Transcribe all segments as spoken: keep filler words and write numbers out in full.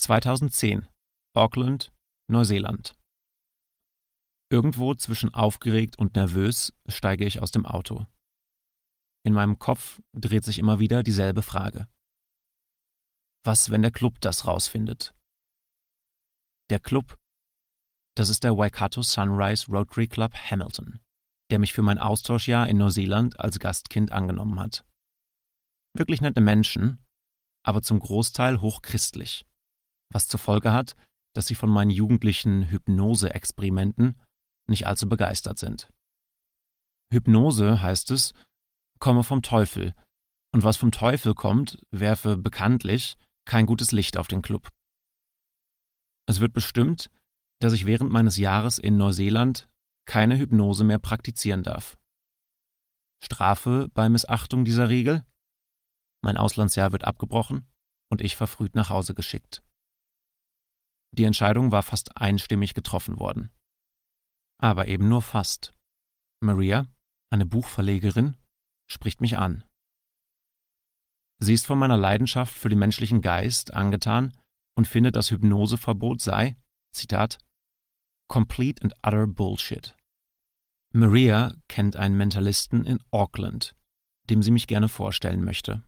zweitausendzehn, Auckland, Neuseeland. Irgendwo zwischen aufgeregt und nervös steige ich aus dem Auto. In meinem Kopf dreht sich immer wieder dieselbe Frage. Was, wenn der Club das rausfindet? Der Club, das ist der Waikato Sunrise Rotary Club Hamilton, der mich für mein Austauschjahr in Neuseeland als Gastkind angenommen hat. Wirklich nette Menschen, aber zum Großteil hochchristlich, was zur Folge hat, dass sie von meinen jugendlichen Hypnose-Experimenten nicht allzu begeistert sind. Hypnose, heißt es, komme vom Teufel, und was vom Teufel kommt, werfe bekanntlich kein gutes Licht auf den Club. Es wird bestimmt, dass ich während meines Jahres in Neuseeland keine Hypnose mehr praktizieren darf. Strafe bei Missachtung dieser Regel? Mein Auslandsjahr wird abgebrochen und ich verfrüht nach Hause geschickt. Die Entscheidung war fast einstimmig getroffen worden. Aber eben nur fast. Maria, eine Buchverlegerin, spricht mich an. Sie ist von meiner Leidenschaft für den menschlichen Geist angetan und findet, das Hypnoseverbot sei, Zitat, complete and utter bullshit. Maria kennt einen Mentalisten in Auckland, dem sie mich gerne vorstellen möchte.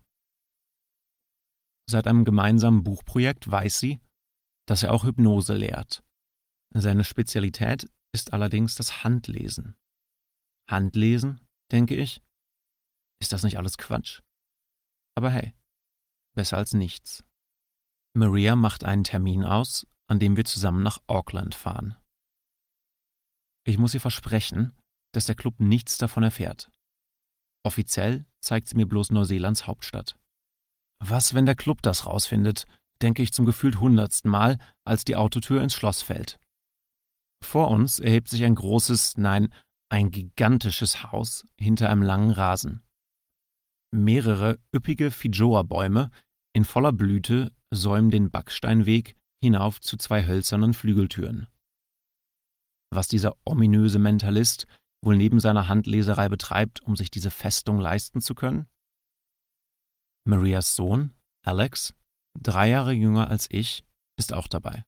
Seit einem gemeinsamen Buchprojekt weiß sie, dass er auch Hypnose lehrt. Seine Spezialität ist allerdings das Handlesen. Handlesen, denke ich? Ist das nicht alles Quatsch? Aber hey, besser als nichts. Maria macht einen Termin aus, an dem wir zusammen nach Auckland fahren. Ich muss ihr versprechen, dass der Club nichts davon erfährt. Offiziell zeigt sie mir bloß Neuseelands Hauptstadt. Was, wenn der Club das rausfindet, denke ich zum gefühlt hundertsten Mal, als die Autotür ins Schloss fällt. Vor uns erhebt sich ein großes, nein, ein gigantisches Haus hinter einem langen Rasen. Mehrere üppige Fijoa-Bäume in voller Blüte säumen den Backsteinweg hinauf zu zwei hölzernen Flügeltüren. Was dieser ominöse Mentalist wohl neben seiner Handleserei betreibt, um sich diese Festung leisten zu können? Marias Sohn, Alex, drei Jahre jünger als ich, ist auch dabei.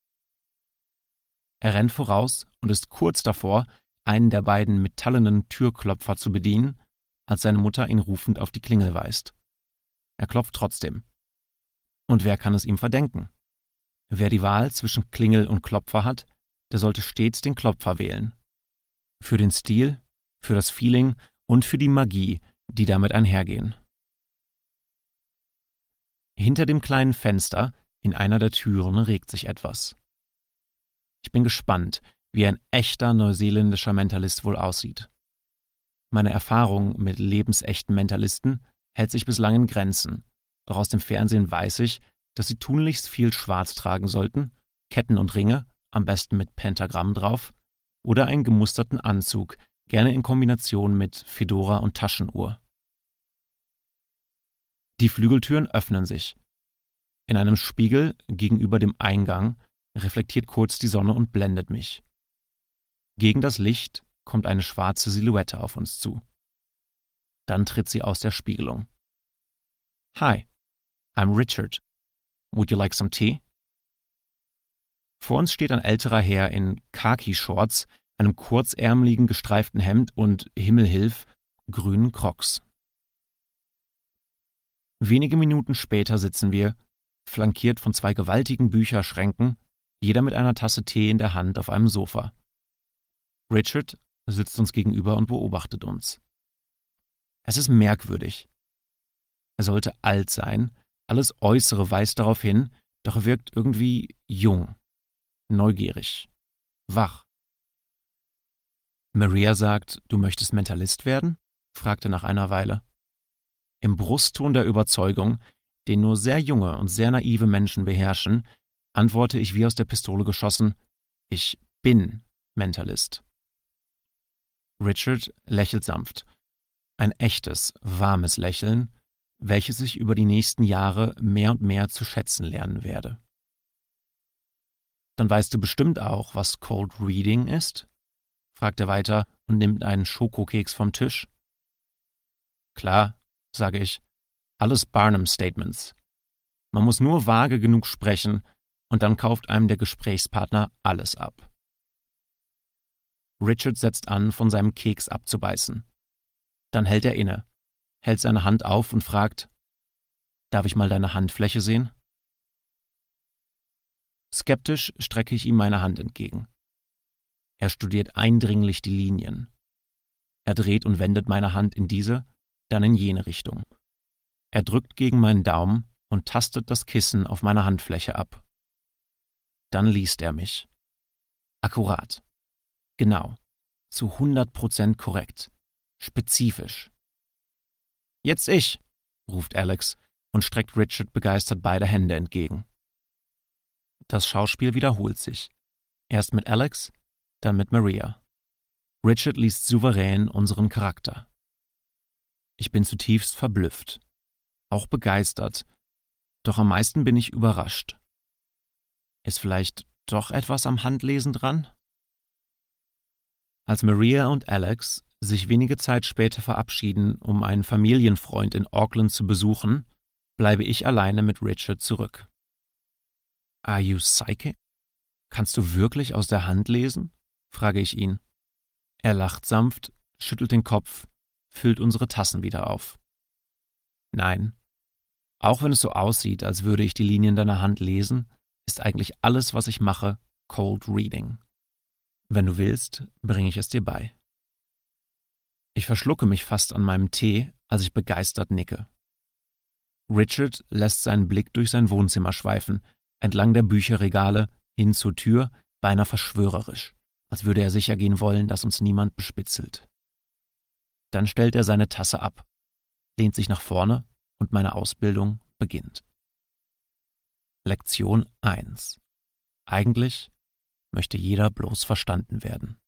Er rennt voraus und ist kurz davor, einen der beiden metallenen Türklopfer zu bedienen, als seine Mutter ihn rufend auf die Klingel weist. Er klopft trotzdem. Und wer kann es ihm verdenken? Wer die Wahl zwischen Klingel und Klopfer hat, der sollte stets den Klopfer wählen. Für den Stil, für das Feeling und für die Magie, die damit einhergehen. Hinter dem kleinen Fenster in einer der Türen regt sich etwas. Ich bin gespannt, wie ein echter neuseeländischer Mentalist wohl aussieht. Meine Erfahrung mit lebensechten Mentalisten hält sich bislang in Grenzen, doch aus dem Fernsehen weiß ich, dass sie tunlichst viel Schwarz tragen sollten, Ketten und Ringe, am besten mit Pentagramm drauf, oder einen gemusterten Anzug, gerne in Kombination mit Fedora und Taschenuhr. Die Flügeltüren öffnen sich. In einem Spiegel gegenüber dem Eingang reflektiert kurz die Sonne und blendet mich. Gegen das Licht kommt eine schwarze Silhouette auf uns zu. Dann tritt sie aus der Spiegelung. Hi, I'm Richard. Would you like some tea? Vor uns steht ein älterer Herr in Khaki-Shorts, einem kurzärmeligen gestreiften Hemd und, Himmelhilf, grünen Crocs. Wenige Minuten später sitzen wir, flankiert von zwei gewaltigen Bücherschränken, jeder mit einer Tasse Tee in der Hand auf einem Sofa. Richard sitzt uns gegenüber und beobachtet uns. Es ist merkwürdig. Er sollte alt sein, alles Äußere weist darauf hin, doch er wirkt irgendwie jung, neugierig, wach. Maria sagt, du möchtest Mentalist werden? Fragte nach einer Weile. Im Brustton der Überzeugung, den nur sehr junge und sehr naive Menschen beherrschen, antworte ich wie aus der Pistole geschossen, ich bin Mentalist. Richard lächelt sanft. Ein echtes, warmes Lächeln, welches ich über die nächsten Jahre mehr und mehr zu schätzen lernen werde. Dann weißt du bestimmt auch, was Cold Reading ist? Fragt er weiter und nimmt einen Schokokeks vom Tisch. Klar, sage ich, alles Barnum-Statements. Man muss nur vage genug sprechen, und dann kauft einem der Gesprächspartner alles ab. Richard setzt an, von seinem Keks abzubeißen. Dann hält er inne, hält seine Hand auf und fragt: »Darf ich mal deine Handfläche sehen?« Skeptisch strecke ich ihm meine Hand entgegen. Er studiert eindringlich die Linien. Er dreht und wendet meine Hand in diese, dann in jene Richtung. Er drückt gegen meinen Daumen und tastet das Kissen auf meiner Handfläche ab. Dann liest er mich. Akkurat. Genau. Zu hundert Prozent korrekt. Spezifisch. »Jetzt ich«, ruft Alex und streckt Richard begeistert beide Hände entgegen. Das Schauspiel wiederholt sich. Erst mit Alex, dann mit Maria. Richard liest souverän unseren Charakter. Ich bin zutiefst verblüfft, auch begeistert, doch am meisten bin ich überrascht. Ist vielleicht doch etwas am Handlesen dran? Als Maria und Alex sich wenige Zeit später verabschieden, um einen Familienfreund in Auckland zu besuchen, bleibe ich alleine mit Richard zurück. »Are you psychic? Kannst du wirklich aus der Hand lesen?« frage ich ihn. Er lacht sanft, schüttelt den Kopf, füllt unsere Tassen wieder auf. »Nein. Auch wenn es so aussieht, als würde ich die Linien deiner Hand lesen, ist eigentlich alles, was ich mache, Cold Reading. Wenn du willst, bringe ich es dir bei.« Ich verschlucke mich fast an meinem Tee, als ich begeistert nicke. Richard lässt seinen Blick durch sein Wohnzimmer schweifen, entlang der Bücherregale, hin zur Tür, beinahe verschwörerisch, als würde er sicher gehen wollen, dass uns niemand bespitzelt. Dann stellt er seine Tasse ab, lehnt sich nach vorne und meine Ausbildung beginnt. Lektion eins. Eigentlich möchte jeder bloß verstanden werden.